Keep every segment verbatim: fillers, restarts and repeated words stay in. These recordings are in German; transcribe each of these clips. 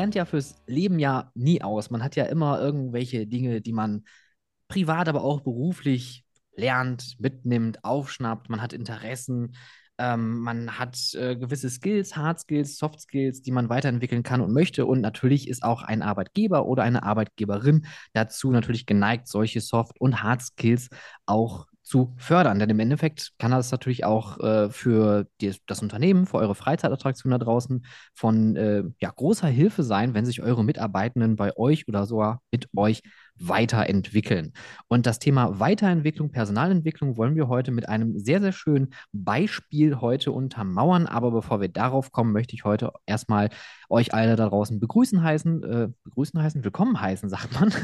lernt ja fürs Leben ja nie aus. Man hat ja immer irgendwelche Dinge, die man privat, aber auch beruflich lernt, mitnimmt, aufschnappt. Man hat Interessen, ähm, man hat äh, gewisse Skills, Hard Skills, Soft Skills, die man weiterentwickeln kann und möchte. Und natürlich ist auch ein Arbeitgeber oder eine Arbeitgeberin dazu natürlich geneigt, solche Soft- und Hard Skills auch zu fördern. Denn im Endeffekt kann das natürlich auch äh, für die, das Unternehmen, für eure Freizeitattraktion da draußen von äh, ja, großer Hilfe sein, wenn sich eure Mitarbeitenden bei euch oder sogar mit euch weiterentwickeln. Und das Thema Weiterentwicklung, Personalentwicklung wollen wir heute mit einem sehr, sehr schönen Beispiel heute untermauern. Aber bevor wir darauf kommen, möchte ich heute erstmal euch alle da draußen begrüßen heißen, äh, begrüßen heißen, willkommen heißen, sagt man,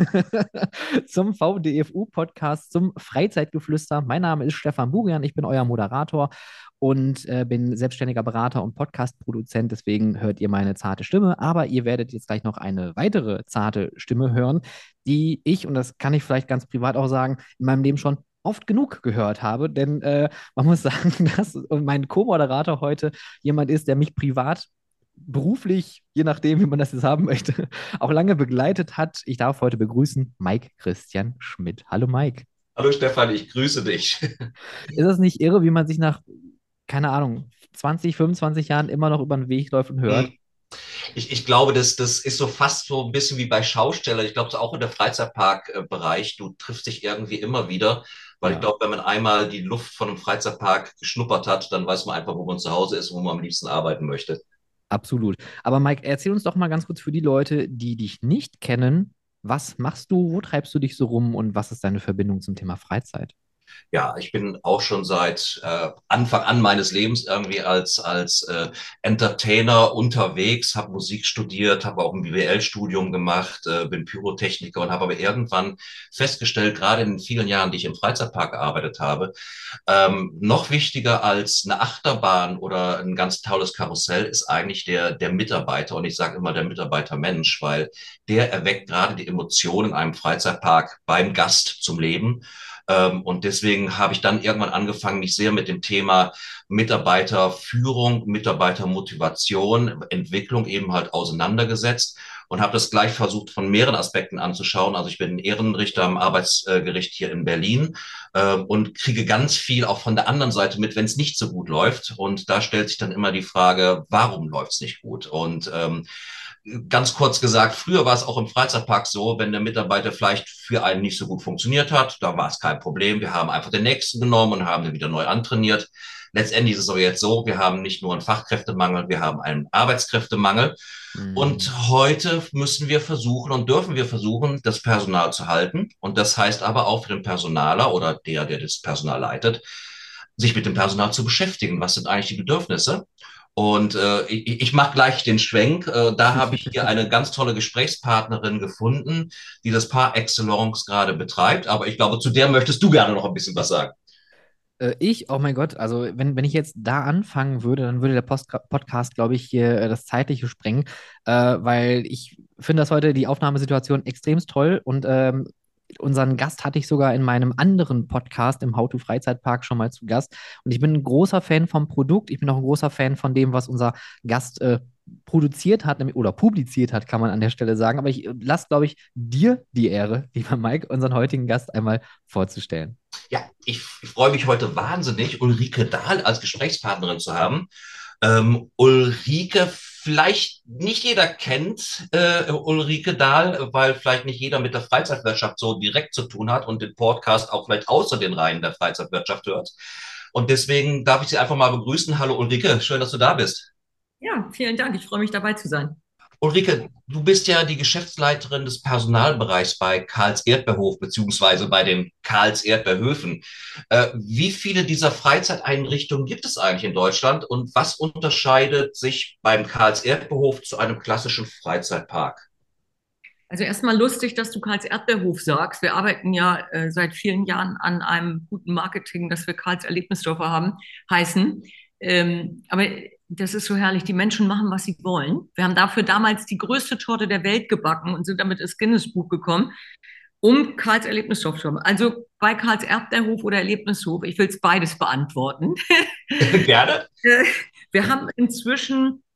zum V D F U-Podcast, zum Freizeitgeflüster. Mein Name ist Stefan Burian, ich bin euer Moderator und äh, bin selbstständiger Berater und Podcast-Produzent. Deswegen hört ihr meine zarte Stimme, aber ihr werdet jetzt gleich noch eine weitere zarte Stimme hören, die ich, und das kann ich vielleicht ganz privat auch sagen, in meinem Leben schon oft genug gehört habe, denn äh, man muss sagen, dass mein Co-Moderator heute jemand ist, der mich privat, beruflich, je nachdem, wie man das jetzt haben möchte, auch lange begleitet hat. Ich darf heute begrüßen Mike Christian Schmidt. Hallo Mike. Hallo Stefan, ich grüße dich. Ist das nicht irre, wie man sich nach, keine Ahnung, zwanzig, fünfundzwanzig Jahren immer noch über den Weg läuft und hört? Ich, ich glaube, das, das ist so fast so ein bisschen wie bei Schaustellern. Ich glaube, so auch in der Freizeitpark-Bereich, du triffst dich irgendwie immer wieder, weil ich Ja, glaube, wenn man einmal die Luft von einem Freizeitpark geschnuppert hat, dann weiß man einfach, wo man zu Hause ist und wo man am liebsten arbeiten möchte. absolut. Aber Mike, erzähl uns doch mal ganz kurz für die Leute, die dich nicht kennen, was machst du, wo treibst du dich so rum und was ist deine Verbindung zum Thema Freizeit? Ja, ich bin auch schon seit äh, Anfang an meines Lebens irgendwie als, als äh, Entertainer unterwegs, habe Musik studiert, habe auch ein B W L-Studium gemacht, äh, bin Pyrotechniker und habe aber irgendwann festgestellt, gerade in den vielen Jahren, die ich im Freizeitpark gearbeitet habe, ähm, noch wichtiger als eine Achterbahn oder ein ganz tolles Karussell ist eigentlich der, der Mitarbeiter. Und ich sage immer der Mitarbeiter-Mensch, weil der erweckt gerade die Emotionen in einem Freizeitpark beim Gast zum Leben. Ähm, und deswegen habe ich dann irgendwann angefangen, mich sehr mit dem Thema Mitarbeiterführung, Mitarbeitermotivation, Entwicklung eben halt auseinandergesetzt und habe das gleich versucht, von mehreren Aspekten anzuschauen. Also ich bin Ehrenrichter am Arbeitsgericht hier in Berlin äh, und kriege ganz viel auch von der anderen Seite mit, wenn es nicht so gut läuft. Und da stellt sich dann immer die Frage, warum läuft es nicht gut? Und ähm, ganz kurz gesagt, früher war es auch im Freizeitpark so, wenn der Mitarbeiter vielleicht für einen nicht so gut funktioniert hat, da war es kein Problem. Wir haben einfach den nächsten genommen und haben den wieder neu antrainiert. Letztendlich ist es aber jetzt so, wir haben nicht nur einen Fachkräftemangel, wir haben einen Arbeitskräftemangel. Mm, Und heute müssen wir versuchen und dürfen wir versuchen, das Personal zu halten. Und das heißt aber auch für den Personaler oder der, der das Personal leitet, sich mit dem Personal zu beschäftigen. Was sind eigentlich die Bedürfnisse? Und äh, ich, ich mache gleich den Schwenk. Äh, da habe ich hier eine ganz tolle Gesprächspartnerin gefunden, die das Par Excellence gerade betreibt. Aber ich glaube, zu der möchtest du gerne noch ein bisschen was sagen. Äh, ich, oh mein Gott, also wenn, wenn ich jetzt da anfangen würde, dann würde der Post Podcast, glaube ich, hier äh, das Zeitliche sprengen, äh, weil ich finde das heute die Aufnahmesituation extremst toll und ähm, unseren Gast hatte ich sogar in meinem anderen Podcast im How to Freizeitpark schon mal zu Gast. Und ich bin ein großer Fan vom Produkt. Ich bin auch ein großer Fan von dem, was unser Gast äh, produziert hat nämlich- oder publiziert hat, kann man an der Stelle sagen. Aber ich äh, lasse, glaube ich, dir die Ehre, lieber Mike, unseren heutigen Gast einmal vorzustellen. Ja, ich, ich freue mich heute wahnsinnig, Ulrike Dahl als Gesprächspartnerin zu haben. Ähm, Ulrike, vielleicht nicht jeder kennt äh, Ulrike Dahl, weil vielleicht nicht jeder mit der Freizeitwirtschaft so direkt zu tun hat und den Podcast auch vielleicht außer den Reihen der Freizeitwirtschaft hört. Und deswegen darf ich Sie einfach mal begrüßen. Hallo Ulrike, schön, dass du da bist. Ja, vielen Dank. Ich freue mich dabei zu sein. Ulrike, du bist ja die Geschäftsleiterin des Personalbereichs bei Karls Erdbeerhof beziehungsweise bei den Karls Erdbeerhöfen. Äh, wie viele dieser Freizeiteinrichtungen gibt es eigentlich in Deutschland und was unterscheidet sich beim Karls Erdbeerhof zu einem klassischen Freizeitpark? Also erstmal lustig, dass du Karls Erdbeerhof sagst. Wir arbeiten ja äh, seit vielen Jahren an einem guten Marketing, dass wir Karls Erlebnisdörfer haben, heißen. Ähm, aber das ist so herrlich. Die Menschen machen, was sie wollen. Wir haben dafür damals die größte Torte der Welt gebacken und sind damit ins Guinness-Buch gekommen, um Karls Erlebnisdorf zu haben. Also bei Karls Erdbeerhof oder Erlebnishof, ich will es beides beantworten. Gerne. Wir haben inzwischen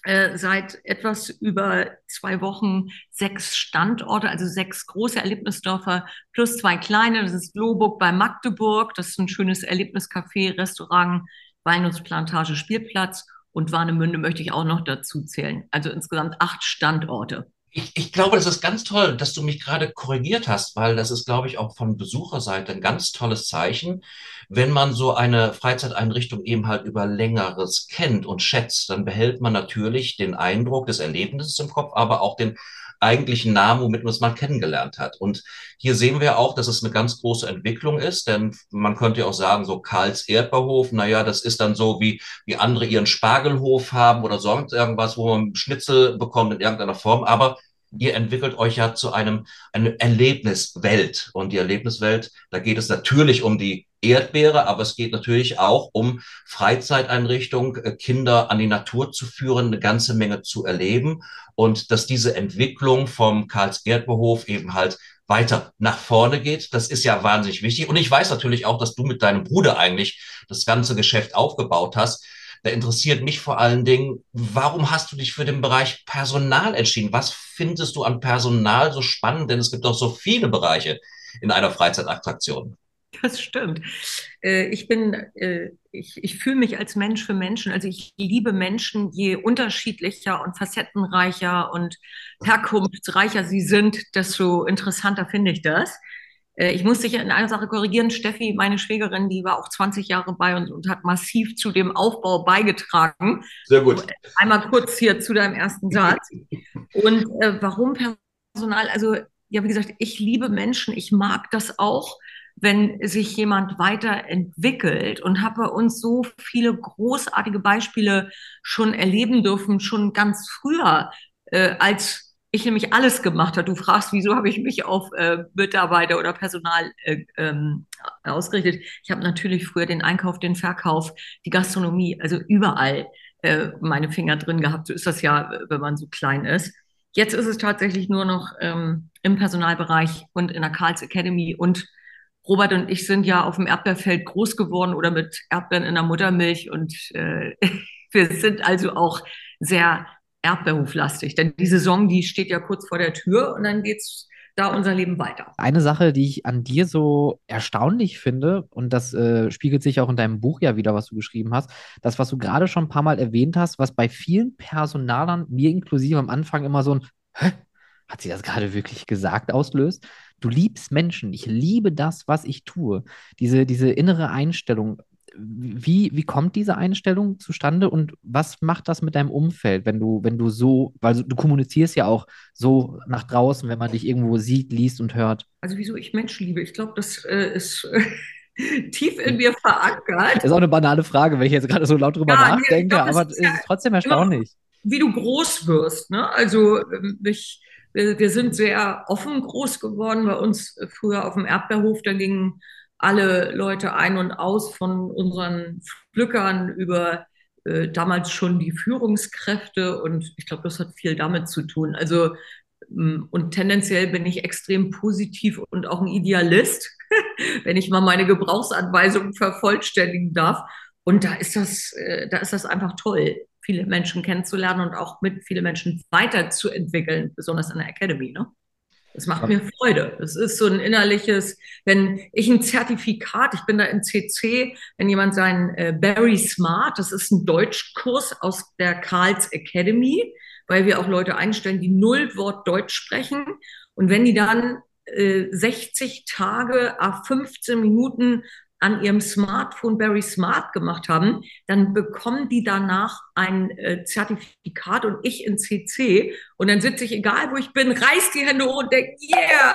äh, seit etwas über zwei Wochen sechs Standorte, also sechs große Erlebnisdörfer plus zwei kleine. Das ist Lohburg bei Magdeburg, das ist ein schönes Erlebniscafé, Restaurant, Walnussplantage, Spielplatz, und Warnemünde möchte ich auch noch dazu zählen. Also insgesamt acht Standorte. Ich, ich glaube, das ist ganz toll, dass du mich gerade korrigiert hast, weil das ist, glaube ich, auch von Besucherseite ein ganz tolles Zeichen. Wenn man so eine Freizeiteinrichtung eben halt über Längeres kennt und schätzt, dann behält man natürlich den Eindruck des Erlebnisses im Kopf, aber auch den eigentlichen Namen, womit man es mal kennengelernt hat. Und hier sehen wir auch, dass es eine ganz große Entwicklung ist, denn man könnte ja auch sagen, so Karls Erdbeerhof, naja, das ist dann so wie, wie andere ihren Spargelhof haben oder sonst irgendwas, wo man Schnitzel bekommt in irgendeiner Form, aber ihr entwickelt euch ja zu einem, eine Erlebniswelt. Und die Erlebniswelt, da geht es natürlich um die Erdbeere, aber es geht natürlich auch um Freizeiteinrichtung, äh, Kinder an die Natur zu führen, eine ganze Menge zu erleben und dass diese Entwicklung vom Karls-Erdbeerhof eben halt weiter nach vorne geht. Das ist ja wahnsinnig wichtig. Und ich weiß natürlich auch, dass du mit deinem Bruder eigentlich das ganze Geschäft aufgebaut hast. Da interessiert mich vor allen Dingen, warum hast du dich für den Bereich Personal entschieden? Was findest du an Personal so spannend? Denn es gibt doch so viele Bereiche in einer Freizeitattraktion. Das stimmt. Äh, ich bin, äh, ich, ich fühle mich als Mensch für Menschen. Also ich liebe Menschen, je unterschiedlicher und facettenreicher und herkunftsreicher sie sind, desto interessanter finde ich das. Äh, ich muss dich in einer Sache korrigieren. Steffi, meine Schwägerin, die war auch zwanzig Jahre bei uns und hat massiv zu dem Aufbau beigetragen. Sehr gut. Einmal kurz hier zu deinem ersten Satz. Und äh, warum Personal? Also, ja, wie gesagt, ich liebe Menschen. Ich mag das auch, wenn sich jemand weiterentwickelt, und habe bei uns so viele großartige Beispiele schon erleben dürfen, schon ganz früher, äh, als ich nämlich alles gemacht habe. Du fragst, wieso habe ich mich auf äh, Mitarbeiter oder Personal äh, ähm, ausgerichtet? Ich habe natürlich früher den Einkauf, den Verkauf, die Gastronomie, also überall äh, meine Finger drin gehabt. So ist das ja, wenn man so klein ist. Jetzt ist es tatsächlich nur noch ähm, im Personalbereich und in der Karls Academy, und Robert und ich sind ja auf dem Erdbeerfeld groß geworden oder mit Erdbeeren in der Muttermilch, und äh, wir sind also auch sehr erdbeerhoflastig. Denn die Saison, die steht ja kurz vor der Tür, und dann geht's da unser Leben weiter. Eine Sache, die ich an dir so erstaunlich finde, und das äh, spiegelt sich auch in deinem Buch ja wieder, was du geschrieben hast, das, was du gerade schon ein paar Mal erwähnt hast, was bei vielen Personalern, mir inklusive am Anfang immer so ein, hä? Hat sie das gerade wirklich gesagt, auslöst? Du liebst Menschen. Ich liebe das, was ich tue. Diese, diese innere Einstellung. Wie, wie kommt diese Einstellung zustande und was macht das mit deinem Umfeld, wenn du, wenn du so, weil du kommunizierst ja auch so nach draußen, wenn man dich irgendwo sieht, liest und hört. Also wieso ich Menschen liebe? Ich glaube, das äh, ist äh, tief in mir verankert. Ist auch eine banale Frage, wenn ich jetzt gerade so laut drüber Ja, nee, ich nachdenke, glaub, das aber ist es ja ist trotzdem immer, erstaunlich. wie du groß wirst. Ne? Also ähm, ich, wir, wir sind sehr offen groß geworden. Bei uns äh, früher auf dem Erdbeerhof, da gingen alle Leute ein und aus, von unseren Pflückern über äh, damals schon die Führungskräfte. Und ich glaube, das hat viel damit zu tun. Also ähm, und tendenziell bin ich extrem positiv und auch ein Idealist, wenn ich mal meine Gebrauchsanweisungen vervollständigen darf. Und da ist das, äh, da ist das einfach toll, viele Menschen kennenzulernen und auch mit viele Menschen weiterzuentwickeln, besonders in der Academy, ne? Das macht mir Freude. Das ist so ein innerliches, wenn ich ein Zertifikat, ich bin da in C C, wenn jemand sein äh, Very Smart, das ist ein Deutschkurs aus der Karls Academy, weil wir auch Leute einstellen, die null Wort Deutsch sprechen. Und wenn die dann äh, sechzig Tage, à fünfzehn Minuten an ihrem Smartphone Very Smart gemacht haben, dann bekommen die danach ein äh, Zertifikat, und ich in C C. Und dann sitze ich, egal wo ich bin, reiß die Hände hoch und denke, yeah,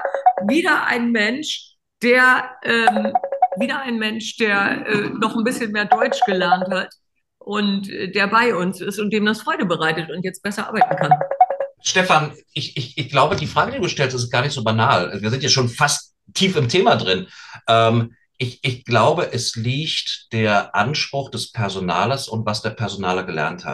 wieder ein Mensch, der, ähm, wieder ein Mensch, der äh, noch ein bisschen mehr Deutsch gelernt hat und äh, der bei uns ist und dem das Freude bereitet und jetzt besser arbeiten kann. Stefan, ich, ich, ich glaube, die Frage, die du stellst, ist gar nicht so banal. Wir sind ja schon fast tief im Thema drin. Ähm, Ich, ich glaube, es liegt der Anspruch des Personalers und was der Personaler gelernt hat.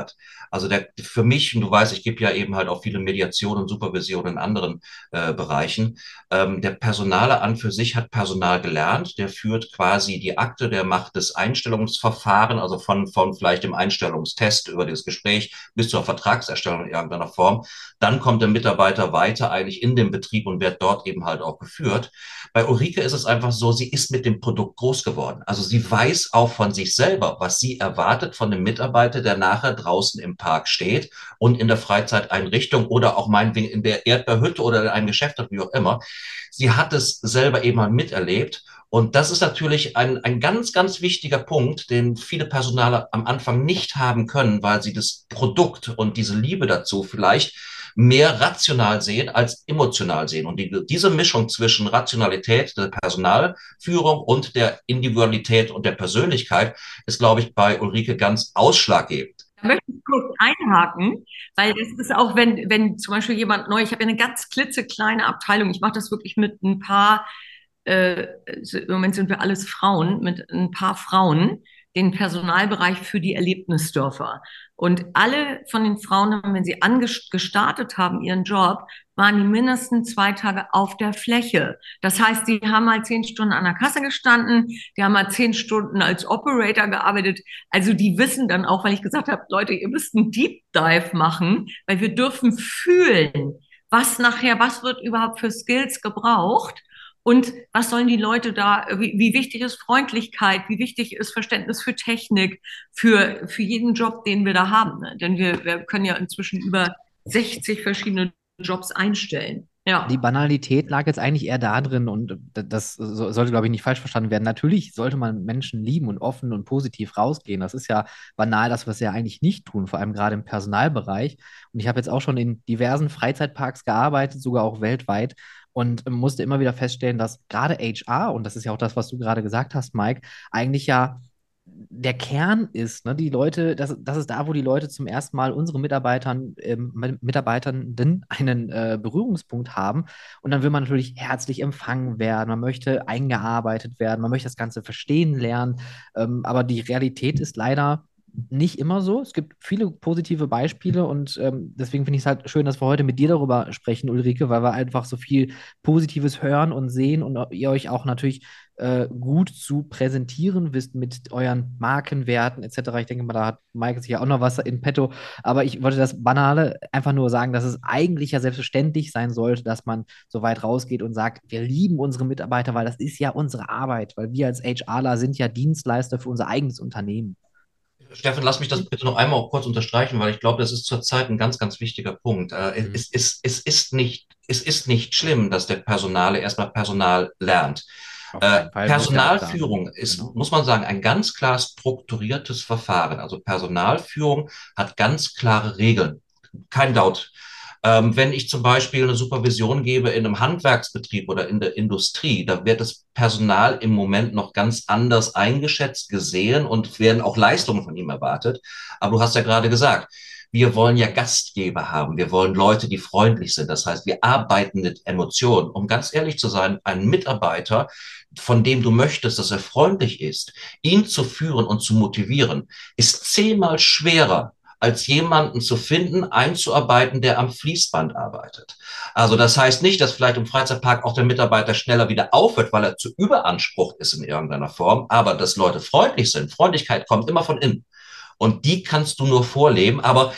Also der, für mich, und du weißt, ich gebe ja eben halt auch viele Mediation und Supervision in anderen äh, Bereichen, ähm, der Personaler an für sich hat Personal gelernt, der führt quasi die Akte, der macht das Einstellungsverfahren, also von, von vielleicht dem Einstellungstest über das Gespräch bis zur Vertragserstellung in irgendeiner Form. Dann kommt der Mitarbeiter weiter eigentlich in den Betrieb und wird dort eben halt auch geführt. Bei Ulrike ist es einfach so, sie ist mit dem Produkt groß geworden. Also sie weiß auch von sich selber, was sie erwartet von dem Mitarbeiter, der nachher draußen im Park steht und in der Freizeiteinrichtung oder auch meinetwegen in der Erdbeerhütte oder in einem Geschäft hat, wie auch immer. Sie hat es selber eben mal miterlebt. Und das ist natürlich ein, ein ganz, ganz wichtiger Punkt, den viele Personale am Anfang nicht haben können, weil sie das Produkt und diese Liebe dazu vielleicht mehr rational sehen als emotional sehen. Und die, diese Mischung zwischen Rationalität der Personalführung und der Individualität und der Persönlichkeit ist, glaube ich, bei Ulrike ganz ausschlaggebend. Da möchte ich kurz einhaken, weil das ist auch, wenn, wenn zum Beispiel jemand neu, ich habe ja eine ganz klitzekleine Abteilung, ich mache das wirklich mit ein paar, äh, im Moment sind wir alles Frauen, mit ein paar Frauen, den Personalbereich für die Erlebnisdörfer. Und alle von den Frauen haben, wenn sie angestartet haben, ihren Job, waren die mindestens zwei Tage auf der Fläche. Das heißt, die haben mal zehn Stunden an der Kasse gestanden, die haben mal zehn Stunden als Operator gearbeitet. Also die wissen dann auch, weil ich gesagt habe, Leute, ihr müsst einen Deep Dive machen, weil wir dürfen fühlen, was nachher, was wird überhaupt für Skills gebraucht. Und was sollen die Leute da, wie, wie wichtig ist Freundlichkeit, wie wichtig ist Verständnis für Technik, für, für jeden Job, den wir da haben. Ne? Denn wir, wir können ja inzwischen über sechzig verschiedene Jobs einstellen. Ja. Die Banalität lag jetzt eigentlich eher da drin und das sollte, glaube ich, nicht falsch verstanden werden. Natürlich sollte man Menschen lieben und offen und positiv rausgehen. Das ist ja banal, das, was wir ja eigentlich nicht tun, vor allem gerade im Personalbereich. Und ich habe jetzt auch schon in diversen Freizeitparks gearbeitet, sogar auch weltweit. Und musste immer wieder feststellen, dass gerade H R, und das ist ja auch das, was du gerade gesagt hast, Mike, eigentlich ja der Kern ist, ne? Die Leute, das, das ist da, wo die Leute zum ersten Mal unsere Mitarbeitern, ähm, Mitarbeitenden einen äh, Berührungspunkt haben. Und dann will man natürlich herzlich empfangen werden, man möchte eingearbeitet werden, man möchte das Ganze verstehen lernen. Ähm, aber die Realität ist leider nicht immer so. Es gibt viele positive Beispiele und ähm, deswegen finde ich es halt schön, dass wir heute mit dir darüber sprechen, Ulrike, weil wir einfach so viel Positives hören und sehen und ihr euch auch natürlich äh, gut zu präsentieren wisst mit euren Markenwerten et cetera. Ich denke mal, da hat Mike sicher auch noch was in petto. Aber ich wollte das Banale einfach nur sagen, dass es eigentlich ja selbstverständlich sein sollte, dass man so weit rausgeht und sagt, wir lieben unsere Mitarbeiter, weil das ist ja unsere Arbeit, weil wir als HRler sind ja Dienstleister für unser eigenes Unternehmen. Steffen, lass mich das bitte noch einmal auch kurz unterstreichen, weil ich glaube, das ist zurzeit ein ganz, ganz wichtiger Punkt. Äh, Mhm. es, es, es, ist nicht, es ist nicht schlimm, dass der Personale erstmal Personal lernt. Auf Äh, keinen Fall, muss ja auch da sein. Personalführung ist, Genau. muss man sagen, ein ganz klar strukturiertes Verfahren. Also Personalführung hat ganz klare Regeln. Kein Doubt. Ähm, wenn ich zum Beispiel eine Supervision gebe in einem Handwerksbetrieb oder in der Industrie, da wird das Personal im Moment noch ganz anders eingeschätzt, gesehen und werden auch Leistungen von ihm erwartet. Aber du hast ja gerade gesagt, wir wollen ja Gastgeber haben. Wir wollen Leute, die freundlich sind. Das heißt, wir arbeiten mit Emotionen. Um ganz ehrlich zu sein, ein Mitarbeiter, von dem du möchtest, dass er freundlich ist, ihn zu führen und zu motivieren, ist zehnmal schwerer als jemanden zu finden, einzuarbeiten, der am Fließband arbeitet. Also das heißt nicht, dass vielleicht im Freizeitpark auch der Mitarbeiter schneller wieder aufhört, weil er zu überansprucht ist in irgendeiner Form, aber dass Leute freundlich sind. Freundlichkeit kommt immer von innen. Und die kannst du nur vorleben, aber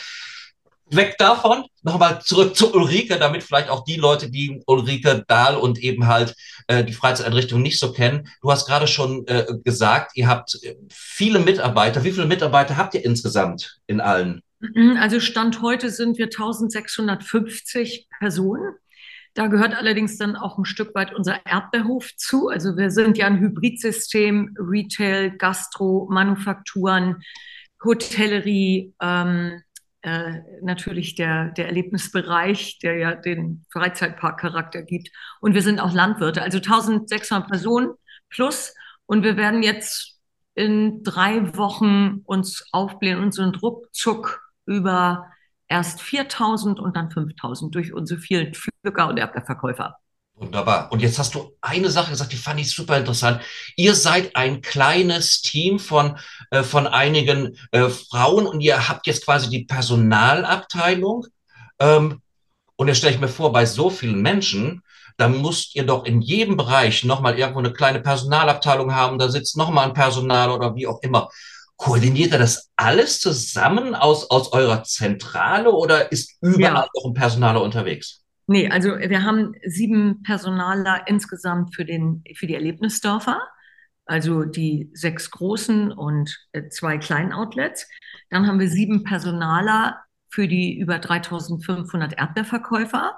weg davon, nochmal zurück zu Ulrike, damit vielleicht auch die Leute, die Ulrike Dahl und eben halt äh, die Freizeiteinrichtung nicht so kennen. Du hast gerade schon äh, gesagt, ihr habt viele Mitarbeiter. Wie viele Mitarbeiter habt ihr insgesamt in allen? Also Stand heute sind wir eintausendsechshundertfünfzig Personen. Da gehört allerdings dann auch ein Stück weit unser Erdbeerhof zu. Also wir sind ja ein Hybridsystem, Retail, Gastro, Manufakturen, Hotellerie, ähm, äh, natürlich der, der Erlebnisbereich, der ja den Freizeitparkcharakter gibt. Und wir sind auch Landwirte, also eintausendsechshundert Personen plus. Und wir werden jetzt in drei Wochen uns aufblähen und so einen Ruckzuck über erst viertausend und dann fünftausend durch unsere vielen Pflücker und Erdbeerverkäufer. Wunderbar. Und jetzt hast du eine Sache gesagt, die fand ich super interessant. Ihr seid ein kleines Team von, äh, von einigen äh, Frauen und ihr habt jetzt quasi die Personalabteilung. Ähm, und jetzt stelle ich mir vor, bei so vielen Menschen, da müsst ihr doch in jedem Bereich nochmal irgendwo eine kleine Personalabteilung haben, da sitzt nochmal ein Personal oder wie auch immer. Koordiniert ihr das alles zusammen aus, aus eurer Zentrale oder ist überall Ja. noch ein Personaler unterwegs? Nee, also wir haben sieben Personaler insgesamt für den, für die Erlebnisdörfer, also die sechs großen und äh, zwei kleinen Outlets. Dann haben wir sieben Personaler für die über dreitausendfünfhundert Erdbeerverkäufer.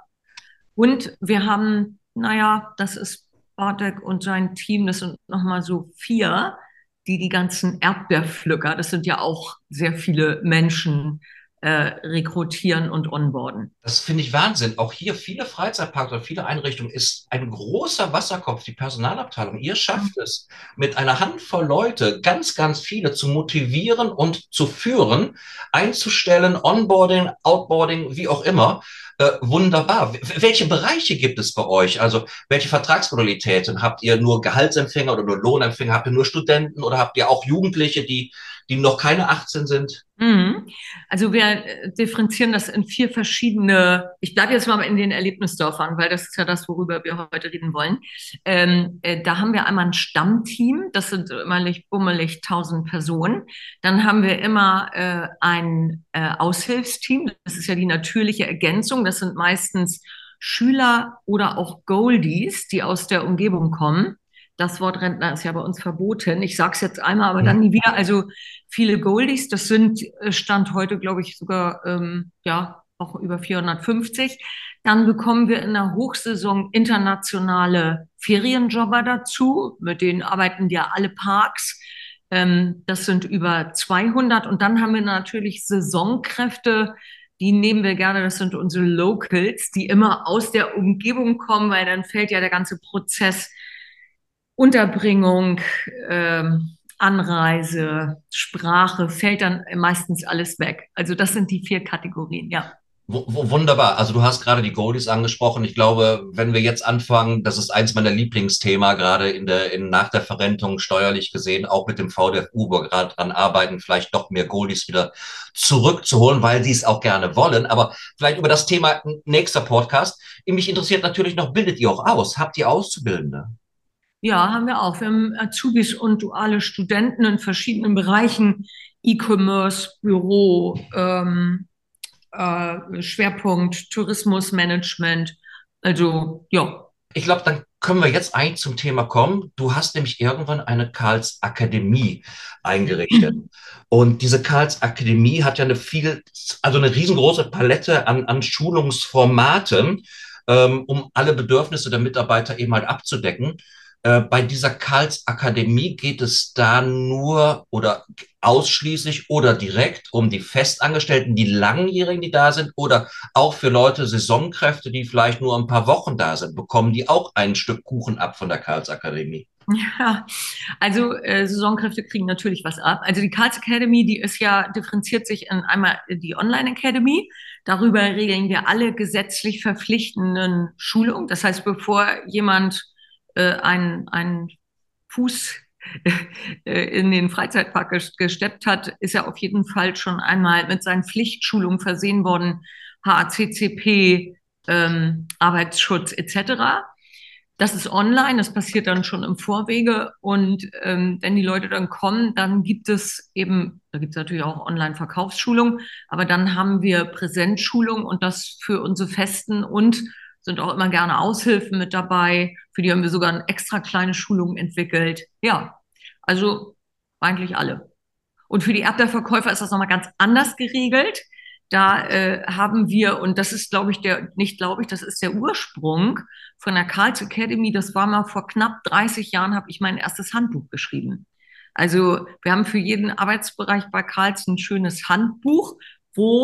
Und wir haben, naja, das ist Bartek und sein Team, das sind nochmal so vier, die die ganzen Erdbeerpflücker, das sind ja auch sehr viele Menschen, äh, rekrutieren und onboarden. Das finde ich Wahnsinn. Auch hier viele Freizeitparks oder viele Einrichtungen ist ein großer Wasserkopf, die Personalabteilung. Ihr schafft es, mit einer Handvoll Leute ganz, ganz viele zu motivieren und zu führen, einzustellen, Onboarding, Outboarding, wie auch immer. Äh, wunderbar. W welche Bereiche gibt es bei euch? Also welche Vertragsmodalitäten? Habt ihr nur Gehaltsempfänger oder nur Lohnempfänger? Habt ihr nur Studenten oder habt ihr auch Jugendliche, die, die noch keine achtzehn sind? Mhm. Also wir äh, differenzieren das in vier verschiedene, ich bleibe jetzt mal in den Erlebnisdörfern, weil das ist ja das, worüber wir heute reden wollen. Ähm, äh, da haben wir einmal ein Stammteam, das sind immerlich bummelig tausend Personen. Dann haben wir immer äh, ein äh, Aushilfsteam, das ist ja die natürliche Ergänzung, das sind meistens Schüler oder auch Goldies, die aus der Umgebung kommen. Das Wort Rentner ist ja bei uns verboten. Ich sage es jetzt einmal, aber dann nie wieder. Also viele Goldies, das sind äh, Stand heute, glaube ich, sogar ähm, ja auch über vierhundertfünfzig. Dann bekommen wir in der Hochsaison internationale Ferienjobber dazu. Mit denen arbeiten ja alle Parks. Ähm, das sind über zweihundert. Und dann haben wir natürlich Saisonkräfte. Die nehmen wir gerne. Das sind unsere Locals, die immer aus der Umgebung kommen, weil dann fällt ja der ganze Prozess Unterbringung, ähm, Anreise, Sprache, fällt dann meistens alles weg. Also das sind die vier Kategorien, ja. W wunderbar. Also du hast gerade die Goldies angesprochen. Ich glaube, wenn wir jetzt anfangen, das ist eins meiner Lieblingsthema, gerade in der, in, nach der Verrentung steuerlich gesehen, auch mit dem V D F U, wo wir gerade dran arbeiten, vielleicht doch mehr Goldies wieder zurückzuholen, weil sie es auch gerne wollen. Aber vielleicht über das Thema nächster Podcast. Mich interessiert natürlich noch, bildet ihr auch aus? Habt ihr Auszubildende? Ja, haben wir auch. Wir haben Azubis und duale Studenten in verschiedenen Bereichen, E-Commerce, Büro, ähm, äh, Schwerpunkt Tourismusmanagement. Also ja. Ich glaube, dann können wir jetzt eigentlich zum Thema kommen. Du hast nämlich irgendwann eine Karls Akademie eingerichtet. Und diese Karls Akademie hat ja eine viel, also eine riesengroße Palette an, an Schulungsformaten, ähm, um alle Bedürfnisse der Mitarbeiter eben halt abzudecken. Äh, bei dieser Karls Akademie geht es da nur oder ausschließlich oder direkt um die Festangestellten, die Langjährigen, die da sind, oder auch für Leute, Saisonkräfte, die vielleicht nur ein paar Wochen da sind, bekommen die auch ein Stück Kuchen ab von der Karls Akademie. Ja, also äh, Saisonkräfte kriegen natürlich was ab. Also die Karls Academy, die ist ja, differenziert sich in einmal die Online Academy. Darüber regeln wir alle gesetzlich verpflichtenden Schulungen. Das heißt, bevor jemand äh, einen, einen Fuß äh, in den Freizeitpark gesteppt hat, ist er auf jeden Fall schon einmal mit seinen Pflichtschulungen versehen worden, H A C C P, ähm, Arbeitsschutz et cetera. Das ist online, das passiert dann schon im Vorwege. Und ähm, wenn die Leute dann kommen, dann gibt es eben, da gibt es natürlich auch Online-Verkaufsschulung, aber dann haben wir Präsenzschulung und das für unsere Festen und sind auch immer gerne Aushilfen mit dabei. Für die haben wir sogar eine extra kleine Schulung entwickelt. Ja, also eigentlich alle. Und für die Erdbeerverkäufer ist das nochmal ganz anders geregelt. Da äh, haben wir, und das ist, glaube ich, der, nicht glaube ich, das ist der Ursprung von der Karls Academy. Das war mal vor knapp dreißig Jahren, habe ich mein erstes Handbuch geschrieben. Also wir haben für jeden Arbeitsbereich bei Karls ein schönes Handbuch, wo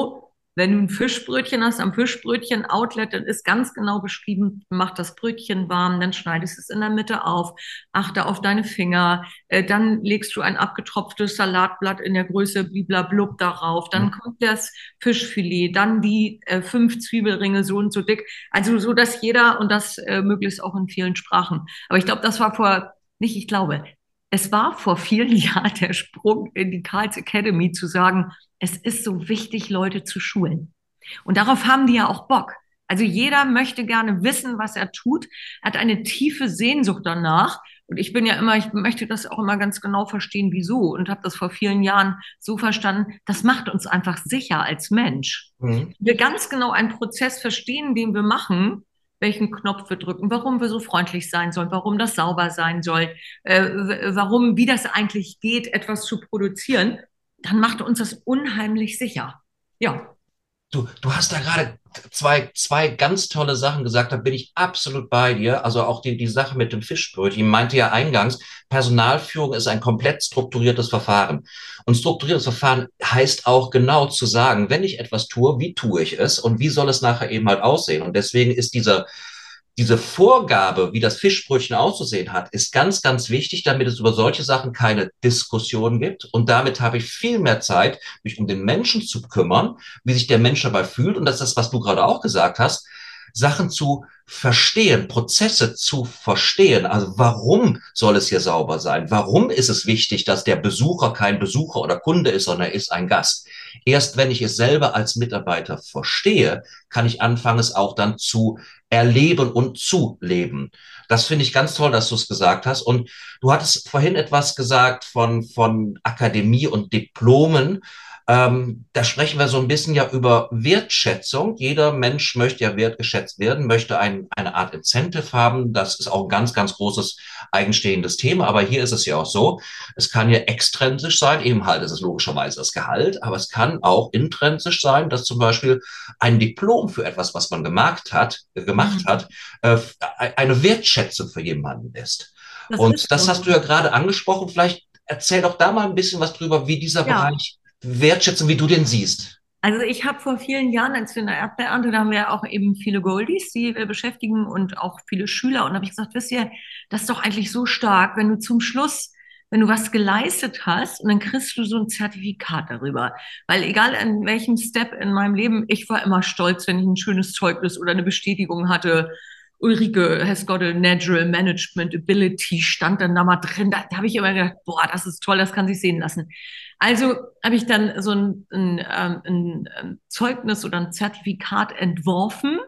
Wenn du ein Fischbrötchen hast, am Fischbrötchen-Outlet, dann ist ganz genau beschrieben, mach das Brötchen warm, dann schneidest du es in der Mitte auf, achte auf deine Finger, äh, dann legst du ein abgetropftes Salatblatt in der Größe bliblablub darauf, dann kommt das Fischfilet, dann die äh, fünf Zwiebelringe so und so dick, also so, dass jeder und das äh, möglichst auch in vielen Sprachen. Aber ich glaube, das war vor, nicht ich glaube, es war vor vielen Jahren der Sprung in die Carl's Academy zu sagen, es ist so wichtig, Leute zu schulen. Und darauf haben die ja auch Bock. Also jeder möchte gerne wissen, was er tut, hat eine tiefe Sehnsucht danach. Und ich bin ja immer, ich möchte das auch immer ganz genau verstehen, wieso. Und habe das vor vielen Jahren so verstanden, das macht uns einfach sicher als Mensch. Mhm. Wir ganz genau einen Prozess verstehen, den wir machen, welchen Knopf wir drücken, warum wir so freundlich sein sollen, warum das sauber sein soll, äh, warum, wie das eigentlich geht, etwas zu produzieren, dann macht uns das unheimlich sicher. Ja. Du, du hast da gerade zwei, zwei ganz tolle Sachen gesagt, da bin ich absolut bei dir. Also auch die, die Sache mit dem Fischbrötchen. Ich meinte ja eingangs, Personalführung ist ein komplett strukturiertes Verfahren. Und strukturiertes Verfahren heißt auch genau zu sagen, wenn ich etwas tue, wie tue ich es und wie soll es nachher eben halt aussehen. Und deswegen ist dieser diese Vorgabe, wie das Fischbrötchen auszusehen hat, ist ganz, ganz wichtig, damit es über solche Sachen keine Diskussion gibt. Und damit habe ich viel mehr Zeit, mich um den Menschen zu kümmern, wie sich der Mensch dabei fühlt. Und das ist das, was du gerade auch gesagt hast, Sachen zu verstehen, Prozesse zu verstehen. Also warum soll es hier sauber sein? Warum ist es wichtig, dass der Besucher kein Besucher oder Kunde ist, sondern er ist ein Gast? Erst wenn ich es selber als Mitarbeiter verstehe, kann ich anfangen, es auch dann zu erleben und zu leben. Das finde ich ganz toll, dass du es gesagt hast. Und du hattest vorhin etwas gesagt von, von Akademie und Diplomen. Ähm, da sprechen wir so ein bisschen ja über Wertschätzung. Jeder Mensch möchte ja wertgeschätzt werden, möchte ein, eine Art Incentive haben. Das ist auch ein ganz, ganz großes eigenstehendes Thema. Aber hier ist es ja auch so, es kann ja extrinsisch sein, eben halt ist es logischerweise das Gehalt, aber es kann auch intrinsisch sein, dass zum Beispiel ein Diplom für etwas, was man gemacht hat, äh, gemacht hat, äh, eine Wertschätzung für jemanden ist. Das Und ist das so. hast du ja gerade angesprochen. Vielleicht erzähl doch da mal ein bisschen was drüber, wie dieser Ja. Bereich Wertschätzung, wie du den siehst. Also ich habe vor vielen Jahren, als wir in der Erdbeerernte, da haben wir ja auch eben viele Goldies, die wir beschäftigen und auch viele Schüler. Und da habe ich gesagt, wisst ihr, das ist doch eigentlich so stark, wenn du zum Schluss, wenn du was geleistet hast und dann kriegst du so ein Zertifikat darüber. Weil egal an welchem Step in meinem Leben, ich war immer stolz, wenn ich ein schönes Zeugnis oder eine Bestätigung hatte. Ulrike has got a natural management ability, stand dann da mal drin. Da, da habe ich immer gedacht, boah, das ist toll, das kann sich sehen lassen. Also habe ich dann so ein, ein, ähm, ein, ein Zeugnis oder ein Zertifikat entworfen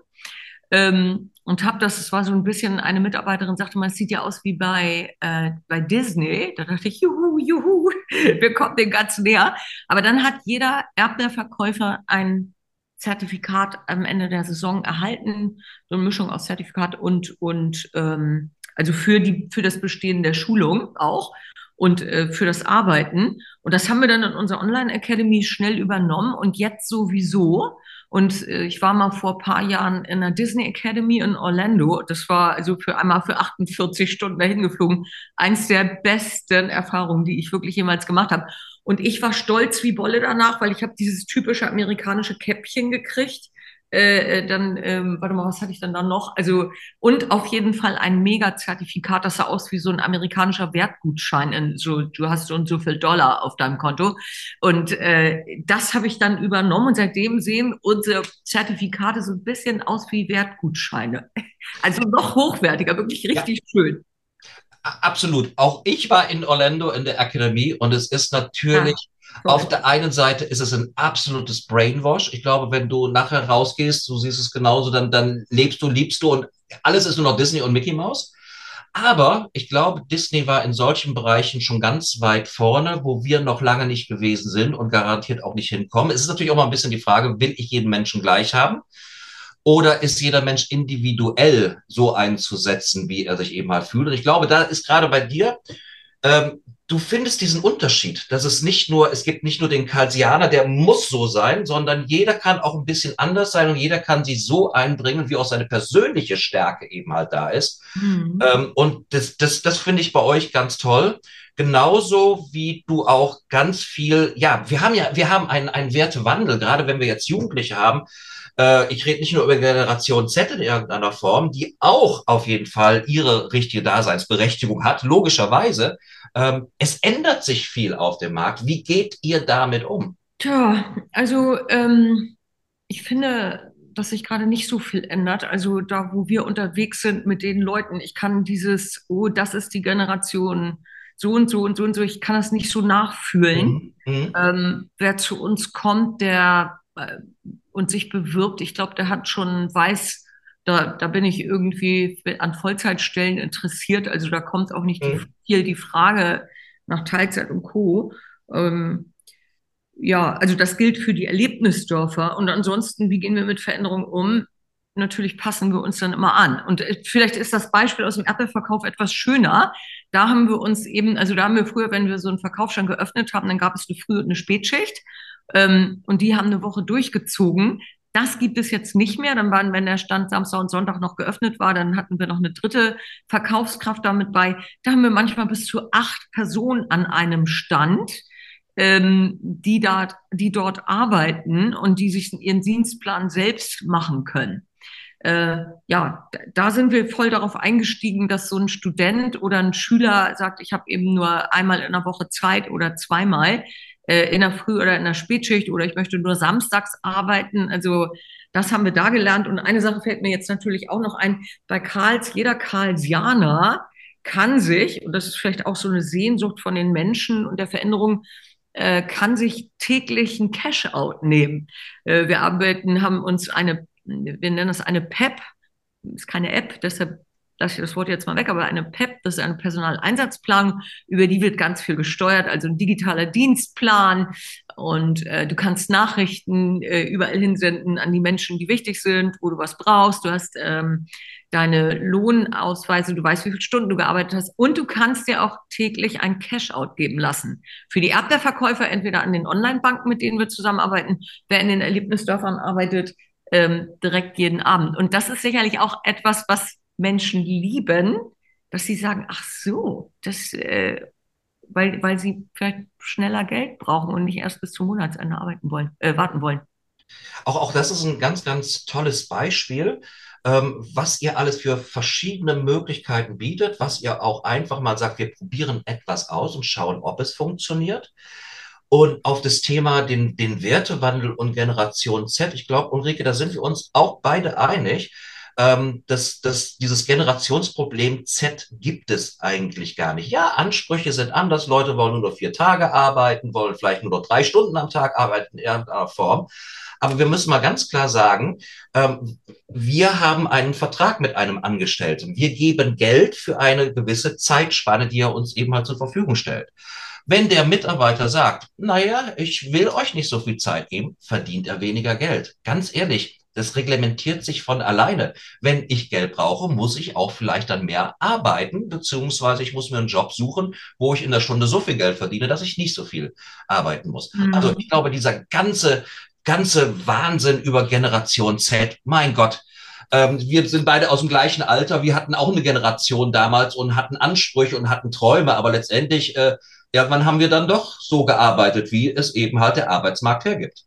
ähm, und habe das, es war so ein bisschen, eine Mitarbeiterin sagte mal, es sieht ja aus wie bei, äh, bei Disney. Da dachte ich, juhu, juhu, wir kommen dem ganz näher. Aber dann hat jeder Erdbeerverkäufer ein Zertifikat am Ende der Saison erhalten, so eine Mischung aus Zertifikat und, und ähm, also für die, für das Bestehen der Schulung auch und äh, für das Arbeiten. Und das haben wir dann in unserer Online-Academy schnell übernommen und jetzt sowieso. Und äh, ich war mal vor ein paar Jahren in der Disney Academy in Orlando. Das war also für einmal für achtundvierzig Stunden dahin geflogen. Eins der besten Erfahrungen, die ich wirklich jemals gemacht habe. Und ich war stolz wie Bolle danach, weil ich habe dieses typische amerikanische Käppchen gekriegt. Äh, dann, ähm, warte mal, was hatte ich dann da noch? Also, und auf jeden Fall ein Mega-Zertifikat, das sah aus wie so ein amerikanischer Wertgutschein. In so, du hast so und so viel Dollar auf deinem Konto. Und äh, das habe ich dann übernommen und seitdem sehen unsere Zertifikate so ein bisschen aus wie Wertgutscheine. Also noch hochwertiger, wirklich Ja. richtig schön. Absolut. Auch ich war in Orlando in der Akademie und es ist natürlich, Ah, auf der einen Seite ist es ein absolutes Brainwash. Ich glaube, wenn du nachher rausgehst, du siehst es genauso, dann, dann lebst du, liebst du und alles ist nur noch Disney und Mickey Mouse. Aber ich glaube, Disney war in solchen Bereichen schon ganz weit vorne, wo wir noch lange nicht gewesen sind und garantiert auch nicht hinkommen. Es ist natürlich auch mal ein bisschen die Frage, will ich jeden Menschen gleich haben? Oder ist jeder Mensch individuell so einzusetzen, wie er sich eben halt fühlt? Und ich glaube, da ist gerade bei dir, ähm, du findest diesen Unterschied, dass es nicht nur, es gibt nicht nur den Karlsianer, der muss so sein, sondern jeder kann auch ein bisschen anders sein und jeder kann sich so einbringen, wie auch seine persönliche Stärke eben halt da ist. Mhm. Ähm, und das, das, das finde ich bei euch ganz toll. Genauso wie du auch ganz viel, ja, wir haben ja, wir haben einen, einen Wertewandel, gerade wenn wir jetzt Jugendliche haben. Äh, ich rede nicht nur über Generation Z in irgendeiner Form, die auch auf jeden Fall ihre richtige Daseinsberechtigung hat, logischerweise. Ähm, es ändert sich viel auf dem Markt. Wie geht ihr damit um? Tja, also ähm, ich finde, dass sich gerade nicht so viel ändert. Also da, wo wir unterwegs sind mit den Leuten, ich kann dieses, oh, das ist die Generation so und so und so und so, ich kann das nicht so nachfühlen. Mhm. Mhm. Ähm, wer zu uns kommt, der äh, und sich bewirbt, ich glaube, der hat schon weiß, da, da bin ich irgendwie an Vollzeitstellen interessiert. Also da kommt auch nicht die, Mhm. viel die Frage nach Teilzeit und Co. Ähm, ja, also das gilt für die Erlebnisdörfer. Und ansonsten, wie gehen wir mit Veränderungen um? Natürlich passen wir uns dann immer an. Und vielleicht ist das Beispiel aus dem Erdbeerverkauf etwas schöner. Da haben wir uns eben, also da haben wir früher, wenn wir so einen Verkaufsstand geöffnet haben, dann gab es eine Früh- und eine Spätschicht. Ähm, und die haben eine Woche durchgezogen. Das gibt es jetzt nicht mehr. Dann waren, wenn der Stand Samstag und Sonntag noch geöffnet war, dann hatten wir noch eine dritte Verkaufskraft damit bei. Da haben wir manchmal bis zu acht Personen an einem Stand, ähm, die, da, die dort arbeiten und die sich ihren Dienstplan selbst machen können. Äh, ja, da sind wir voll darauf eingestiegen, dass so ein Student oder ein Schüler sagt, ich habe eben nur einmal in der Woche Zeit oder zweimal äh, in der Früh- oder in der Spätschicht oder ich möchte nur samstags arbeiten. Also das haben wir da gelernt. Und eine Sache fällt mir jetzt natürlich auch noch ein, bei Karls, jeder Karlsianer kann sich, und das ist vielleicht auch so eine Sehnsucht von den Menschen und der Veränderung, äh, kann sich täglich ein Cash-out nehmen. Äh, wir arbeiten, haben uns eine, wir nennen das eine P E P, ist keine App, deshalb lasse ich das Wort jetzt mal weg, aber eine P E P, das ist eine Personaleinsatzplanung, über die wird ganz viel gesteuert, also ein digitaler Dienstplan und äh, du kannst Nachrichten äh, überall hinsenden an die Menschen, die wichtig sind, wo du was brauchst. Du hast ähm, deine Lohnausweise, du weißt, wie viele Stunden du gearbeitet hast und du kannst dir auch täglich ein Cash-out geben lassen. Für die Erdbeerverkäufer entweder an den Online-Banken, mit denen wir zusammenarbeiten, wer in den Erlebnisdörfern arbeitet, ähm, direkt jeden Abend. Und das ist sicherlich auch etwas, was Menschen lieben, dass sie sagen, ach so, das, äh, weil, weil sie vielleicht schneller Geld brauchen und nicht erst bis zum Monatsende arbeiten wollen, äh, warten wollen. Auch, auch das ist ein ganz, ganz tolles Beispiel, ähm, was ihr alles für verschiedene Möglichkeiten bietet, was ihr auch einfach mal sagt, wir probieren etwas aus und schauen, ob es funktioniert. Und auf das Thema den, den Wertewandel und Generation Z, ich glaube, Ulrike, da sind wir uns auch beide einig, ähm, dass, dass dieses Generationsproblem Z gibt es eigentlich gar nicht. Ja, Ansprüche sind anders. Leute wollen nur noch vier Tage arbeiten, wollen vielleicht nur noch drei Stunden am Tag arbeiten in irgendeiner Form. Aber wir müssen mal ganz klar sagen, ähm, wir haben einen Vertrag mit einem Angestellten. Wir geben Geld für eine gewisse Zeitspanne, die er uns eben halt zur Verfügung stellt. Wenn der Mitarbeiter sagt, naja, ich will euch nicht so viel Zeit geben, verdient er weniger Geld. Ganz ehrlich, das reglementiert sich von alleine. Wenn ich Geld brauche, muss ich auch vielleicht dann mehr arbeiten, beziehungsweise ich muss mir einen Job suchen, wo ich in der Stunde so viel Geld verdiene, dass ich nicht so viel arbeiten muss. Also Mhm. ich glaube, dieser ganze, ganze Wahnsinn über Generation Z, mein Gott, ähm, wir sind beide aus dem gleichen Alter. Wir hatten auch eine Generation damals und hatten Ansprüche und hatten Träume, aber letztendlich äh, irgendwann haben wir dann doch so gearbeitet, wie es eben halt der Arbeitsmarkt hergibt.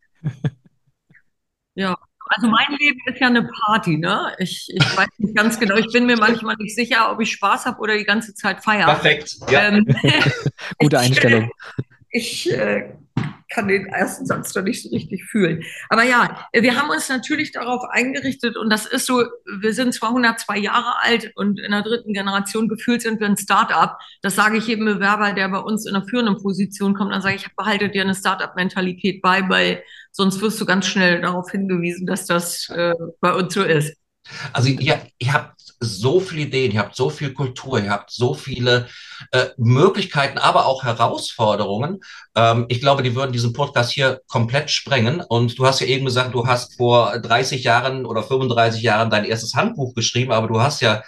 Ja, also mein Leben ist ja eine Party, ne? Ich, ich weiß nicht ganz genau. Ich bin mir manchmal nicht sicher, ob ich Spaß habe oder die ganze Zeit feiere. Perfekt, ja. Ähm, Gute ich, Einstellung. ich äh, kann den ersten Satz da nicht so richtig fühlen. Aber ja, wir haben uns natürlich darauf eingerichtet und das ist so, wir sind zwar hundertzwei Jahre alt und in der dritten Generation, gefühlt sind wir ein Start-up. Das sage ich jedem Bewerber, der bei uns in einer führenden Position kommt, dann sage ich, behalte dir eine Start-up-Mentalität bei, weil sonst wirst du ganz schnell darauf hingewiesen, dass das äh, bei uns so ist. Also ihr, ihr habt so viele Ideen, ihr habt so viel Kultur, ihr habt so viele äh, Möglichkeiten, aber auch Herausforderungen. Ähm, ich glaube, die würden diesen Podcast hier komplett sprengen. Und du hast ja eben gesagt, du hast vor dreißig Jahren oder fünfunddreißig Jahren dein erstes Handbuch geschrieben, aber du hast ja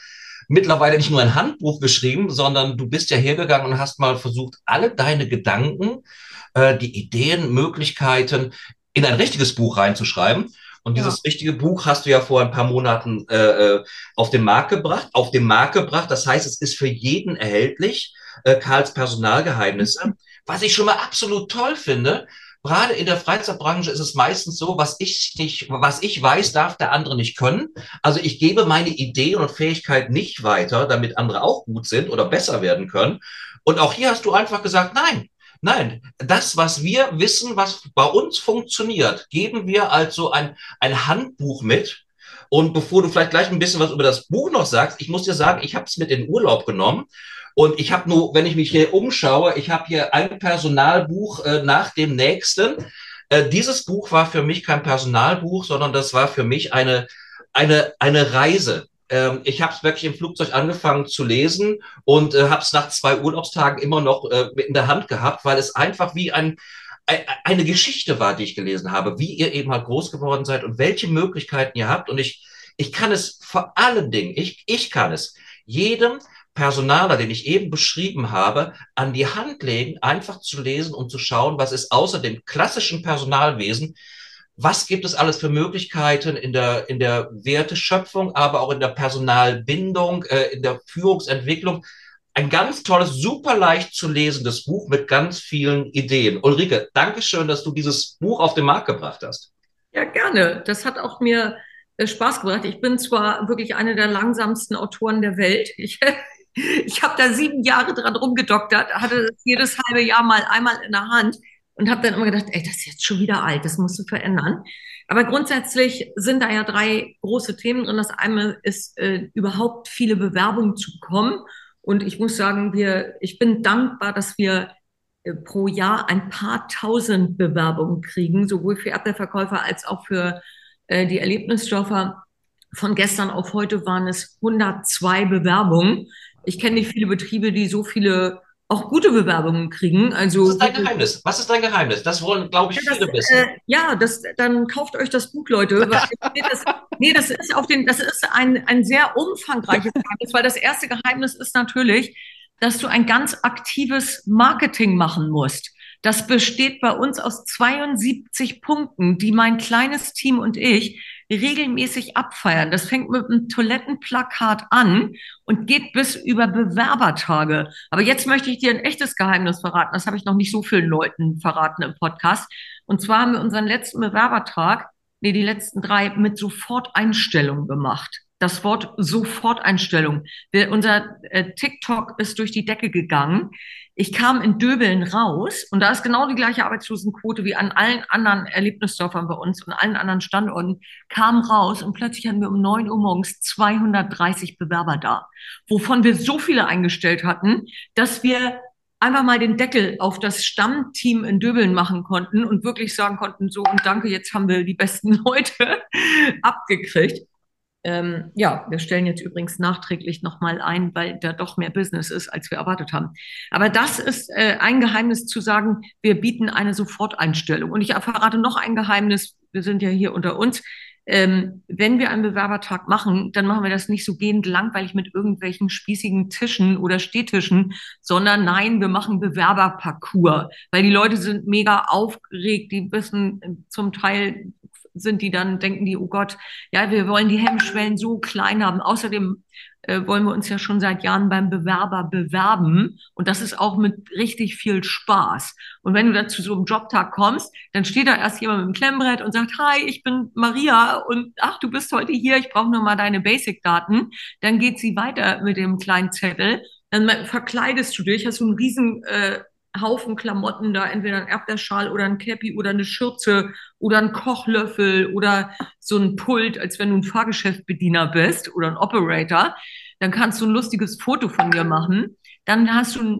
mittlerweile nicht nur ein Handbuch geschrieben, sondern du bist ja hergegangen und hast mal versucht, alle deine Gedanken, äh, die Ideen, Möglichkeiten in ein richtiges Buch reinzuschreiben. Und Ja. dieses richtige Buch hast du ja vor ein paar Monaten äh, auf den Markt gebracht. Auf den Markt gebracht, das heißt, es ist für jeden erhältlich, äh, Karls Personalgeheimnisse. Was ich schon mal absolut toll finde, gerade in der Freizeitbranche ist es meistens so, was ich nicht, was ich weiß, darf der andere nicht können. Also ich gebe meine Ideen und Fähigkeit nicht weiter, damit andere auch gut sind oder besser werden können. Und auch hier hast du einfach gesagt, nein, nein, das, was wir wissen, was bei uns funktioniert, geben wir als so ein, ein Handbuch mit. Und bevor du vielleicht gleich ein bisschen was über das Buch noch sagst, ich muss dir sagen, ich habe es mit in Urlaub genommen. Und ich habe nur, wenn ich mich hier umschaue, ich habe hier ein Personalbuch äh, nach dem nächsten. Äh, dieses Buch war für mich kein Personalbuch, sondern das war für mich eine, eine, eine Reise. Ähm, ich habe es wirklich im Flugzeug angefangen zu lesen und äh, habe es nach zwei Urlaubstagen immer noch äh, in der Hand gehabt, weil es einfach wie ein, ein, eine Geschichte war, die ich gelesen habe, wie ihr eben halt groß geworden seid und welche Möglichkeiten ihr habt. Und ich, ich kann es vor allen Dingen, ich, ich kann es jedem Personaler, den ich eben beschrieben habe, an die Hand legen, einfach zu lesen und zu schauen, was ist außer dem klassischen Personalwesen, was gibt es alles für Möglichkeiten in der, in der Werteschöpfung, aber auch in der Personalbindung, äh, in der Führungsentwicklung. Ein ganz tolles, super leicht zu lesendes Buch mit ganz vielen Ideen. Ulrike, danke schön, dass du dieses Buch auf den Markt gebracht hast. Ja, gerne. Das hat auch mir äh, Spaß gebracht. Ich bin zwar wirklich eine der langsamsten Autoren der Welt. Ich, ich habe da sieben Jahre dran rumgedoktert, hatte das jedes halbe Jahr mal einmal in der Hand und habe dann immer gedacht, ey, das ist jetzt schon wieder alt, das musst du verändern. Aber grundsätzlich sind da ja drei große Themen drin. Das eine ist, äh, überhaupt viele Bewerbungen zu bekommen. Und ich muss sagen, wir, ich bin dankbar, dass wir äh, pro Jahr ein paar tausend Bewerbungen kriegen, sowohl für Erdbeerverkäufer als auch für äh, die Erlebnisstoffer. Von gestern auf heute waren es hundertzwei Bewerbungen. Ich kenne nicht viele Betriebe, die so viele auch gute Bewerbungen kriegen. Also, was ist dein Geheimnis? Was ist dein Geheimnis? Das wollen, glaube ich, ja, viele das, wissen. äh, ja, das, dann kauft euch das Buch, Leute. Weil, nee, das, nee, das ist auf den, das ist ein, ein sehr umfangreiches Geheimnis, weil das erste Geheimnis ist natürlich, dass du ein ganz aktives Marketing machen musst. Das besteht bei uns aus zweiundsiebzig Punkten, die mein kleines Team und ich regelmäßig abfeiern. Das fängt mit einem Toilettenplakat an und geht bis über Bewerbertage. Aber jetzt möchte ich dir ein echtes Geheimnis verraten. Das habe ich noch nicht so vielen Leuten verraten im Podcast. Und zwar haben wir unseren letzten Bewerbertag, nee, die letzten drei mit Soforteinstellung gemacht. Das Wort Soforteinstellung. Wir, unser äh, TikTok ist durch die Decke gegangen. Ich kam in Döbeln raus und da ist genau die gleiche Arbeitslosenquote wie an allen anderen Erlebnisdörfern bei uns und allen anderen Standorten, kam raus und plötzlich hatten wir um neun Uhr morgens zweihundertdreißig Bewerber da, wovon wir so viele eingestellt hatten, dass wir einfach mal den Deckel auf das Stammteam in Döbeln machen konnten und wirklich sagen konnten, so und danke, jetzt haben wir die besten Leute abgekriegt. Ähm, ja, wir stellen jetzt übrigens nachträglich nochmal ein, weil da doch mehr Business ist, als wir erwartet haben. Aber das ist äh, ein Geheimnis zu sagen, wir bieten eine Soforteinstellung. Und ich verrate noch ein Geheimnis, wir sind ja hier unter uns. Ähm, wenn wir einen Bewerbertag machen, dann machen wir das nicht so gehend langweilig mit irgendwelchen spießigen Tischen oder Stehtischen, sondern nein, wir machen Bewerberparcours, weil die Leute sind mega aufgeregt, die wissen zum Teil sind die dann, denken die, oh Gott, ja, wir wollen die Hemmschwellen so klein haben. Außerdem äh, wollen wir uns ja schon seit Jahren beim Bewerber bewerben. Und das ist auch mit richtig viel Spaß. Und wenn du dann zu so einem Jobtag kommst, dann steht da erst jemand mit dem Klemmbrett und sagt, hi, ich bin Maria und ach, du bist heute hier, ich brauche nur mal deine Basic-Daten. Dann geht sie weiter mit dem kleinen Zettel. Dann verkleidest du dich, hast du einen riesen äh, Haufen Klamotten da, entweder ein Erdbeerschal oder ein Cappy oder eine Schürze oder ein Kochlöffel oder so ein Pult, als wenn du ein Fahrgeschäftbediener bist oder ein Operator. Dann kannst du ein lustiges Foto von dir machen. Dann hast du eine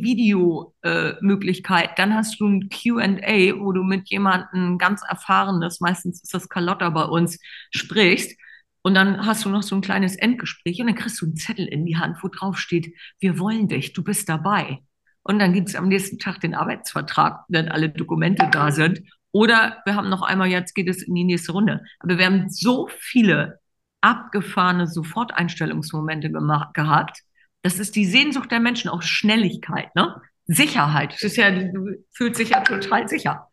Mini-Video-Möglichkeit. Äh, dann hast du ein Q and A, wo du mit jemandem ganz Erfahrenes, meistens ist das Carlotta bei uns, sprichst. Und dann hast du noch so ein kleines Endgespräch und dann kriegst du einen Zettel in die Hand, wo drauf steht, wir wollen dich, du bist dabei. Und dann gibt es am nächsten Tag den Arbeitsvertrag, wenn alle Dokumente da sind. Oder wir haben noch einmal, jetzt geht es in die nächste Runde. Aber wir haben so viele abgefahrene Soforteinstellungsmomente gemacht, gehabt. Das ist die Sehnsucht der Menschen, auch Schnelligkeit, ne? Sicherheit. Das ist ja, du fühlst dich ja total sicher.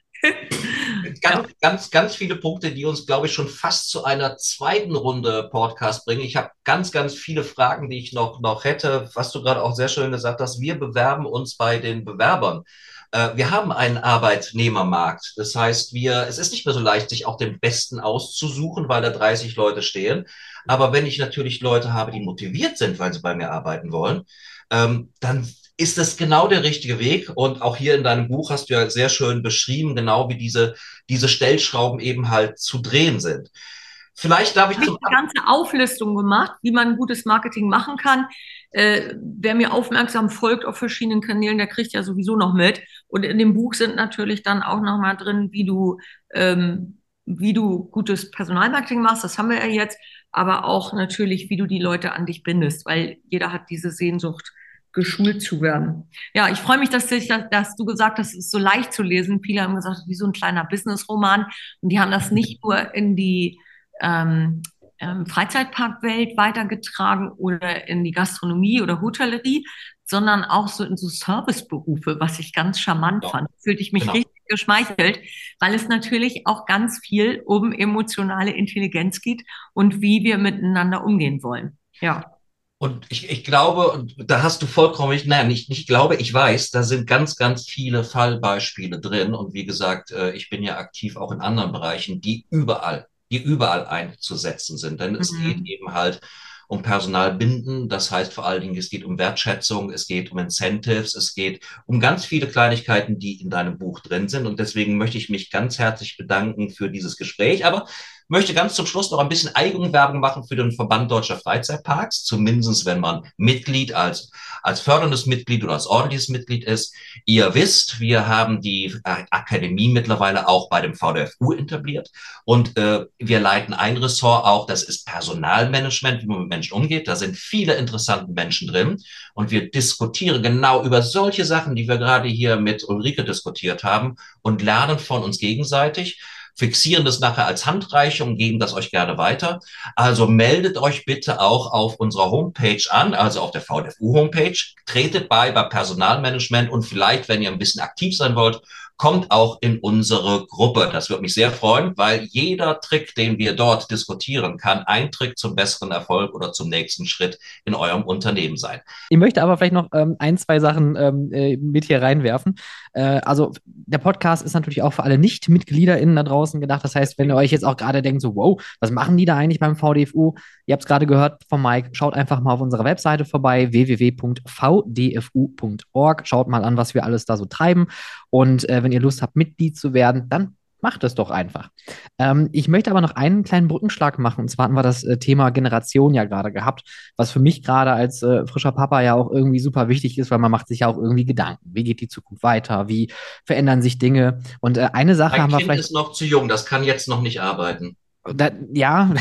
Ganz, ja. ganz, ganz viele Punkte, die uns, glaube ich, schon fast zu einer zweiten Runde Podcast bringen. Ich habe ganz, ganz viele Fragen, die ich noch, noch hätte, was du gerade auch sehr schön gesagt hast. Wir bewerben uns bei den Bewerbern. Äh, wir haben einen Arbeitnehmermarkt. Das heißt, wir, es ist nicht mehr so leicht, sich auch den Besten auszusuchen, weil da dreißig Leute stehen. Aber wenn ich natürlich Leute habe, die motiviert sind, weil sie bei mir arbeiten wollen, ähm, dann ist das genau der richtige Weg. Und auch hier in deinem Buch hast du ja sehr schön beschrieben, genau wie diese, diese Stellschrauben eben halt zu drehen sind. Vielleicht darf ich zum Ich habe eine ganze Auflistung gemacht, wie man gutes Marketing machen kann. Äh, wer mir aufmerksam folgt auf verschiedenen Kanälen, der kriegt ja sowieso noch mit. Und in dem Buch sind natürlich dann auch noch mal drin, wie du, ähm, wie du gutes Personalmarketing machst. Das haben wir ja jetzt. Aber auch natürlich, wie du die Leute an dich bindest, weil jeder hat diese Sehnsucht, geschult zu werden. Ja, ich freue mich, dass, ich, dass du gesagt hast, es ist so leicht zu lesen. Viele haben gesagt, wie so ein kleiner Business-Roman. Und die haben das nicht nur in die ähm, ähm, Freizeitparkwelt weitergetragen oder in die Gastronomie oder Hotellerie, sondern auch so in so Serviceberufe, was ich ganz charmant genau. fand. Fühlte ich mich genau. richtig geschmeichelt, weil es natürlich auch ganz viel um emotionale Intelligenz geht und wie wir miteinander umgehen wollen. Ja. Und ich, ich glaube, und da hast du vollkommen recht, nein, nicht, nicht glaube, ich weiß, da sind ganz, ganz viele Fallbeispiele drin. Und wie gesagt, ich bin ja aktiv auch in anderen Bereichen, die überall, die überall einzusetzen sind. Denn es Mhm. geht eben halt um Personalbinden. Das heißt vor allen Dingen, es geht um Wertschätzung, es geht um Incentives, es geht um ganz viele Kleinigkeiten, die in deinem Buch drin sind. Und deswegen möchte ich mich ganz herzlich bedanken für dieses Gespräch. Aber möchte ganz zum Schluss noch ein bisschen Eigenwerbung machen für den Verband Deutscher Freizeitparks, zumindest wenn man Mitglied als, als förderndes Mitglied oder als ordentliches Mitglied ist. Ihr wisst, wir haben die Akademie mittlerweile auch bei dem V D F U etabliert und äh, wir leiten ein Ressort auch, das ist Personalmanagement, wie man mit Menschen umgeht. Da sind viele interessante Menschen drin und wir diskutieren genau über solche Sachen, die wir gerade hier mit Ulrike diskutiert haben und lernen von uns gegenseitig. Fixieren das nachher als Handreichung, geben das euch gerne weiter. Also meldet euch bitte auch auf unserer Homepage an, also auf der V D F U-Homepage. Tretet bei bei Personalmanagement und vielleicht, wenn ihr ein bisschen aktiv sein wollt, kommt auch in unsere Gruppe. Das würde mich sehr freuen, weil jeder Trick, den wir dort diskutieren, kann ein Trick zum besseren Erfolg oder zum nächsten Schritt in eurem Unternehmen sein. Ich möchte aber vielleicht noch ähm, ein, zwei Sachen ähm, äh, mit hier reinwerfen. Äh, also der Podcast ist natürlich auch für alle Nicht-MitgliederInnen da draußen gedacht. Das heißt, wenn ihr euch jetzt auch gerade denkt, so wow, was machen die da eigentlich beim V D F U? Ihr habt es gerade gehört von Mike. Schaut einfach mal auf unserer Webseite vorbei, w w w punkt v d f u punkt org. Schaut mal an, was wir alles da so treiben. Und äh, wenn ihr Lust habt, Mitglied zu werden, dann macht es doch einfach. Ähm, ich möchte aber noch einen kleinen Brückenschlag machen. Und zwar hatten wir das äh, Thema Generation ja gerade gehabt, was für mich gerade als äh, frischer Papa ja auch irgendwie super wichtig ist, weil man macht sich ja auch irgendwie Gedanken. Wie geht die Zukunft weiter? Wie verändern sich Dinge? Und äh, eine Sache Mein haben wir Kind vielleicht. ist noch zu jung, das kann jetzt noch nicht arbeiten. Da, ja,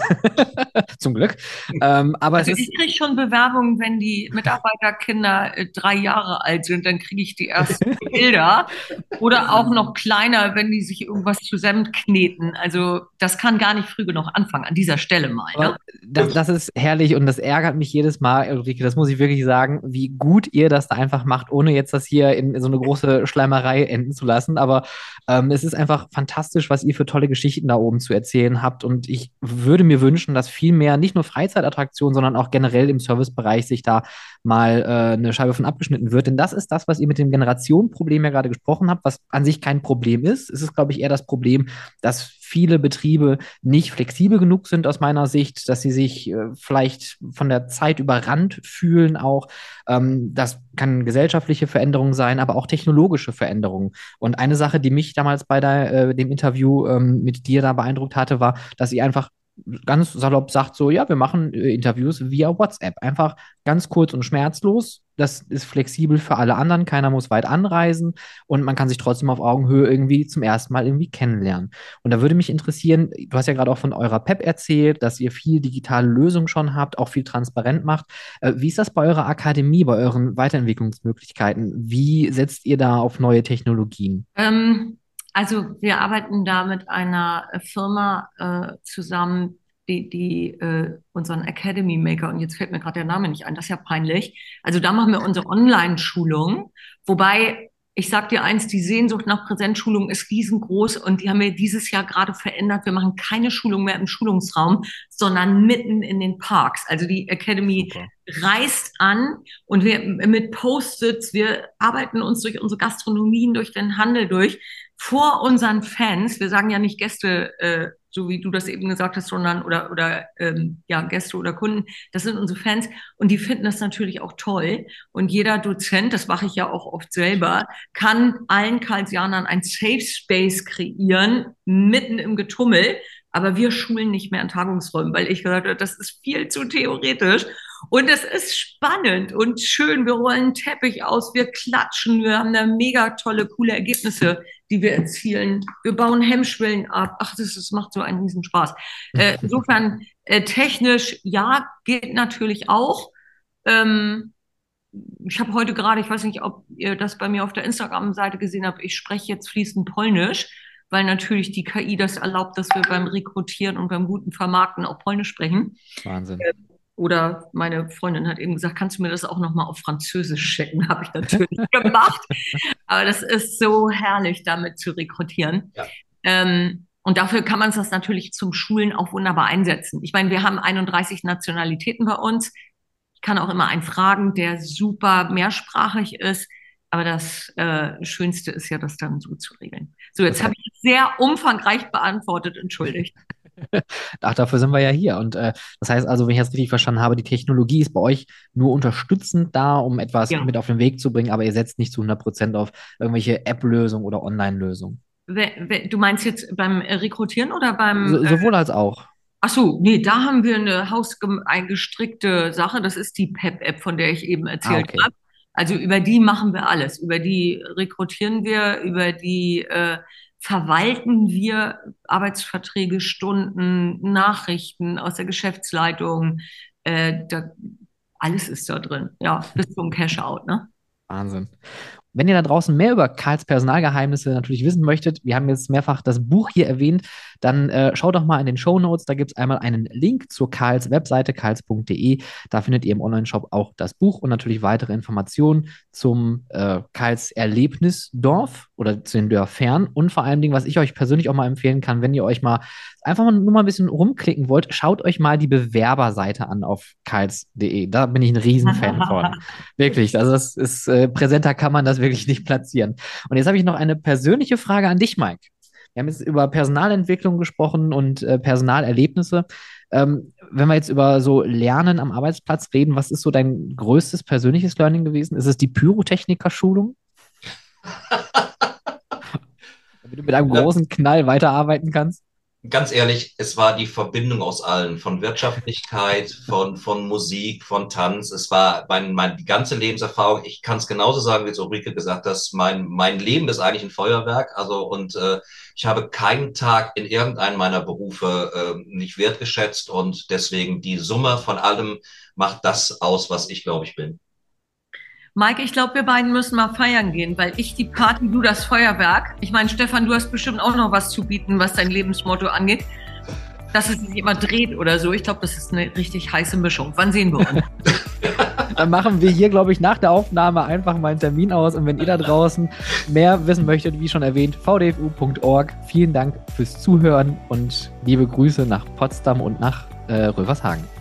zum Glück. Ähm, aber Also es ist. ich kriege schon Bewerbungen, wenn die Mitarbeiterkinder äh, drei Jahre alt sind, dann kriege ich die ersten Bilder. Oder auch noch kleiner, wenn die sich irgendwas zusammenkneten. Also das kann gar nicht früh genug anfangen, an dieser Stelle mal. Ne? Das, das ist herrlich und das ärgert mich jedes Mal, Ulrike, das muss ich wirklich sagen, wie gut ihr das da einfach macht, ohne jetzt das hier in so eine große Schleimerei enden zu lassen. Aber ähm, es ist einfach fantastisch, was ihr für tolle Geschichten da oben zu erzählen habt. Und ich würde mir wünschen, dass viel mehr, nicht nur Freizeitattraktionen, sondern auch generell im Servicebereich sich da mal äh, eine Scheibe von abgeschnitten wird. Denn das ist das, was ihr mit dem Generationenproblem ja gerade gesprochen habt, was an sich kein Problem ist. Es ist, glaube ich, eher das Problem, dass viele Betriebe nicht flexibel genug sind aus meiner Sicht, dass sie sich äh, vielleicht von der Zeit überrannt fühlen auch. Ähm, das kann gesellschaftliche Veränderungen sein, aber auch technologische Veränderungen. Und eine Sache, die mich damals bei der, äh, dem Interview ähm, mit dir da beeindruckt hatte, war, dass ihr einfach ganz salopp sagt so, ja, wir machen äh, Interviews via WhatsApp. Einfach ganz kurz und schmerzlos. Das ist flexibel für alle anderen. Keiner muss weit anreisen und man kann sich trotzdem auf Augenhöhe irgendwie zum ersten Mal irgendwie kennenlernen. Und da würde mich interessieren, du hast ja gerade auch von eurer P E P erzählt, dass ihr viel digitale Lösungen schon habt, auch viel transparent macht. Äh, wie ist das bei eurer Akademie, bei euren Weiterentwicklungsmöglichkeiten? Wie setzt ihr da auf neue Technologien? Ähm, also wir arbeiten da mit einer Firma äh, zusammen, die, die äh, unseren Academy Maker, und jetzt fällt mir gerade der Name nicht ein, das ist ja peinlich. Also da machen wir unsere Online-Schulung, wobei ich sag dir eins, die Sehnsucht nach Präsenzschulung ist riesengroß und die haben wir dieses Jahr gerade verändert. Wir machen keine Schulung mehr im Schulungsraum, sondern mitten in den Parks. Also die Academy Super. Reist an und wir mit Post-its, wir arbeiten uns durch unsere Gastronomien, durch den Handel durch, vor unseren Fans. Wir sagen ja nicht Gäste, äh, so wie du das eben gesagt hast, sondern oder, oder ähm, ja, Gäste oder Kunden, das sind unsere Fans und die finden das natürlich auch toll. Und jeder Dozent, das mache ich ja auch oft selber, kann allen Karlsianern ein Safe Space kreieren, mitten im Getummel. Aber wir schulen nicht mehr in Tagungsräumen, weil ich gesagt habe, das ist viel zu theoretisch. Und es ist spannend und schön. Wir rollen einen Teppich aus, wir klatschen, wir haben da mega tolle, coole Ergebnisse, die wir erzielen. Wir bauen Hemmschwellen ab. Ach, das, das macht so einen Riesenspaß. Äh, insofern, äh, technisch, ja, geht natürlich auch. Ähm, ich habe heute gerade, ich weiß nicht, ob ihr das bei mir auf der Instagram-Seite gesehen habt, ich spreche jetzt fließend Polnisch, weil natürlich die K I das erlaubt, dass wir beim Rekrutieren und beim guten Vermarkten auch Polnisch sprechen. Wahnsinn. Äh, Oder meine Freundin hat eben gesagt, kannst du mir das auch nochmal auf Französisch schicken? Habe ich natürlich gemacht. Aber das ist so herrlich, damit zu rekrutieren. Ja. Ähm, und dafür kann man das natürlich zum Schulen auch wunderbar einsetzen. Ich meine, wir haben einunddreißig Nationalitäten bei uns. Ich kann auch immer einen fragen, der super mehrsprachig ist. Aber das äh, Schönste ist ja, das dann so zu regeln. So, jetzt habe ich sehr umfangreich beantwortet. Entschuldigt. Ach, dafür sind wir ja hier. Und äh, das heißt also, wenn ich das richtig verstanden habe, die Technologie ist bei euch nur unterstützend da, um etwas ja. mit auf den Weg zu bringen, aber ihr setzt nicht zu hundert Prozent auf irgendwelche App-Lösungen oder Online-Lösungen. Du meinst jetzt beim Rekrutieren oder beim... So, sowohl äh, als auch. Ach so, nee, da haben wir eine hauseingestrickte Sache. Das ist die P E P-App, von der ich eben erzählt ah, okay. habe. Also über die machen wir alles. Über die rekrutieren wir, über die... Äh, verwalten wir Arbeitsverträge, Stunden, Nachrichten aus der Geschäftsleitung. Äh, da, alles ist da drin. Ja, bis zum Cash-Out, ne? Wahnsinn. Wenn ihr da draußen mehr über Karls Personalgeheimnisse natürlich wissen möchtet, wir haben jetzt mehrfach das Buch hier erwähnt, dann äh, schaut doch mal in den Shownotes, da gibt es einmal einen Link zur Karls Webseite, karls punkt de. Da findet ihr im Onlineshop auch das Buch und natürlich weitere Informationen zum äh, Karls Erlebnisdorf oder zu den Dörfern und vor allem, was ich euch persönlich auch mal empfehlen kann, wenn ihr euch mal einfach mal nur mal ein bisschen rumklicken wollt, schaut euch mal die Bewerberseite an auf karls punkt de. Da bin ich ein Riesenfan von. Wirklich, also das ist, äh, präsenter kann man das wirklich nicht platzieren. Und jetzt habe ich noch eine persönliche Frage an dich, Mike. Wir haben jetzt über Personalentwicklung gesprochen und äh, Personalerlebnisse. Ähm, wenn wir jetzt über so Lernen am Arbeitsplatz reden, was ist so dein größtes persönliches Learning gewesen? Ist es die Pyrotechniker-Schulung? Damit du mit einem großen Knall weiterarbeiten kannst? Ganz ehrlich, es war die Verbindung aus allen, von Wirtschaftlichkeit, von, von Musik, von Tanz. Es war mein, mein, die ganze Lebenserfahrung. Ich kann es genauso sagen, wie es Ulrike gesagt hat. Mein, mein Leben ist eigentlich ein Feuerwerk. Also, und äh, ich habe keinen Tag in irgendeinem meiner Berufe äh, nicht wertgeschätzt. Und deswegen die Summe von allem macht das aus, was ich, glaube ich, bin. Maike, ich glaube, wir beiden müssen mal feiern gehen, weil ich die Party, du das Feuerwerk. Ich meine, Stefan, du hast bestimmt auch noch was zu bieten, was dein Lebensmotto angeht. Dass es sich immer dreht oder so. Ich glaube, das ist eine richtig heiße Mischung. Wann sehen wir uns? Dann machen wir hier, glaube ich, nach der Aufnahme einfach mal einen Termin aus. Und wenn ihr da draußen mehr wissen möchtet, wie schon erwähnt, v d f u punkt org. Vielen Dank fürs Zuhören und liebe Grüße nach Potsdam und nach äh, Rövershagen.